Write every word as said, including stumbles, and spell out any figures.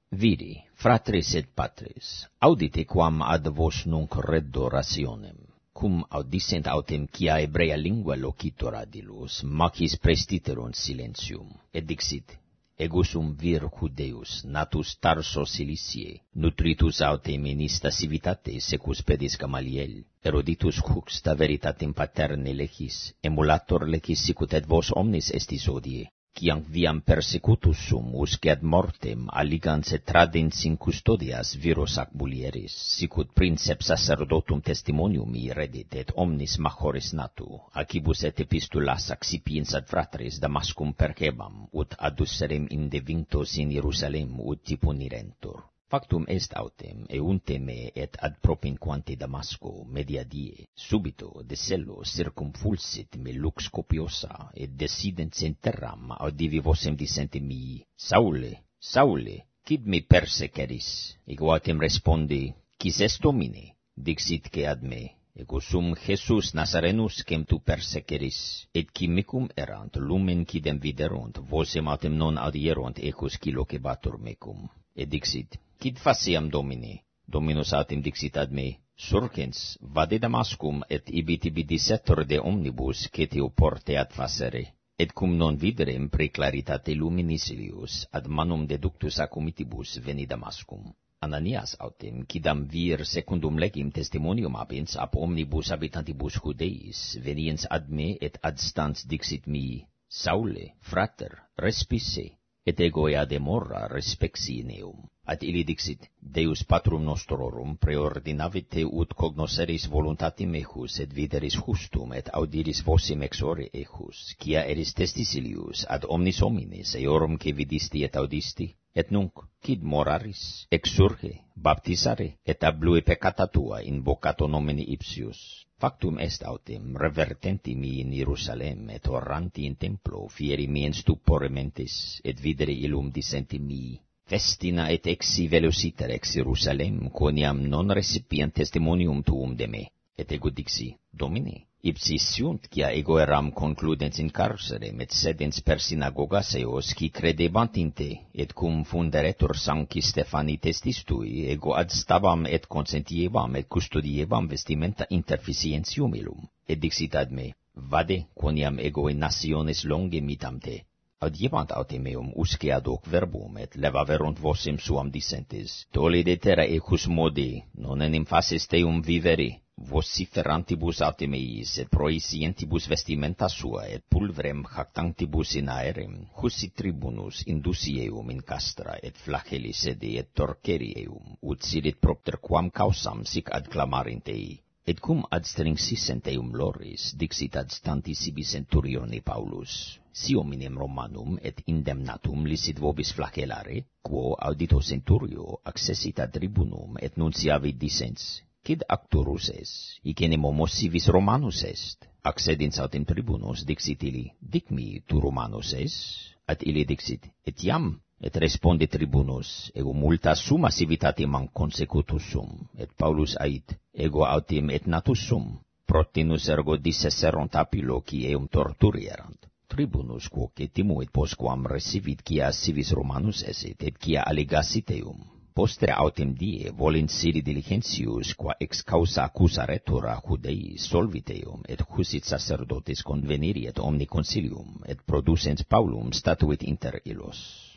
Viri, fratris et patris, audite quam ad vos nunc reddo rationem, cum audissent autem quia hebrea lingua locitor adilus, macis prestiterunt silentium, et dixit, ego sum vir Judeus, natus Tarso Ciliciae, nutritus autem in ista civitate secus pedis Gamaliel, eruditus juxta veritatem paterne lecis, emulator lecis sicut et vos omnis estis odie, quiam viam persecutus sum usque ad mortem alligans et tradens in custodias viros ac mulieris, sicut princeps sacerdotum testimonium iredit et omnis majores natu, acibus et epistulas accipiens ad fratres Damascum percebam, ut adusserem indevinctos in Hierusalem ut tipunirentur. Factum est autem, eunte me et ad propinquante Damasco, media die, subito de cello circumfulsit me lux copiosa, et desidens in terram audivi vosem dicente mii, Saule, Saule, quid me perseceris? Ego autem respondi, quis est Domine? Dixit que ad me, ego sum Jesus Nazarenus quem tu perseceris, et quimicum erant lumen quidem viderunt, vosem autem non audierunt ecus qui locebatur mecum. Et dixit, quid faciam Domine? Dominus autem dixit ad me, surgens, vade Damascum et ibi tibi dissetor de omnibus ceteo porte ad facere, et cum non viderem preclaritate luminisilius ad manum deductus acomitibus veni Damascum. Ananias autem, quidam vir secundum legim testimonium abens ab omnibus habitantibus Judeis, veniens ad me et ad stans dixit mi, Saule, frater, respisse, et ego eade morra respexi in eum. Ad illi dixit, Deus patrum nostrorum preordinavit te ut cognoseris voluntatem ejus et videris justum et audiris vocem exore ejus, quia eris testicilius ad omnis homines eorum que vidisti et audisti, et nunc, quid moraris, exurge, baptisare, et ablue peccata tua invocato nomine ipsius. Factum est autem, revertenti mi in Hierusalem, et orranti in templo, fieri mi in stupore mentis, et videre illum dicenti mi, festina et exi velociter ex Hierusalem, quoniam non recipient testimonium tuum de me. Et ego dixi, Domine, ipsi sunt quia ego eram concludens in carcerem, et sedens per synagogas eos, qui credebant in te, et cum funderetur sancti Stephani testis tui, ego ad stavam et consentievam et custodievam vestimenta interficientium illum. Et dixit ad me, vade, quoniam ego in nationes longe mitam te. Audiebant autem meum usque ad hoc verbum, et levaverunt vocem suam dicentes, tole de terra ecus modi, non enim faces teum vivere, vociferantibus autem eis, et proisientibus vestimenta sua, et pulverem jactantibus in aerem, husit tribunus indusi eum in castra, et flagelli sede, et torqueri eum, ut sidit propter quam causam sic ad clamarint ei. Et cum ad strinxissent eum loris, dixit ad stanti sibi centurione Paulus, si hominem Romanum et indemnatum licit vobis flagellare, quo audito centurio accessit ad tribunum et nunciavit dicens, quid actorus es, icene momos civis Romanus est? Accedens autem tribunus dixit illi, dic mi, tu Romanus es? Ad illi dixit, et iam. Et responde tribunus, ego multa summa civitatem consecutus sum, et Paulus ait, ego autem et natus sum, protinus ergo dissesserunt apilo qui eum torturierant. Tribunus quoque timuit postquam recivit quia civis Romanus esit, et quia allegasit eum. Postere autem die volens sidi diligentius, qua ex causa accusaretur a Judei solvit eum, et husit sacerdotes conveniri et omni consilium, et producens Paulum statuit inter illos.